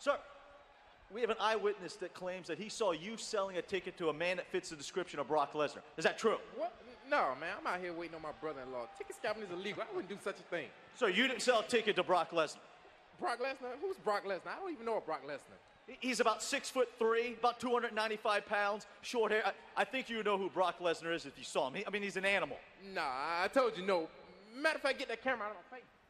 Sir, we have an eyewitness that claims that he saw you selling a ticket to a man that fits the description of Brock Lesnar. Is that true? What? No, man. I'm out here waiting on my brother-in-law. Ticket scalping is illegal. I wouldn't do such a thing. Sir, you didn't sell a ticket to Brock Lesnar. Brock Lesnar? Who's Brock Lesnar? I don't even know a Brock Lesnar. He's about 6'3", about 295 pounds, short hair. I think you know who Brock Lesnar is if you saw him. I mean, he's an animal. Nah, I told you no. Matter of fact, get that camera out of my face.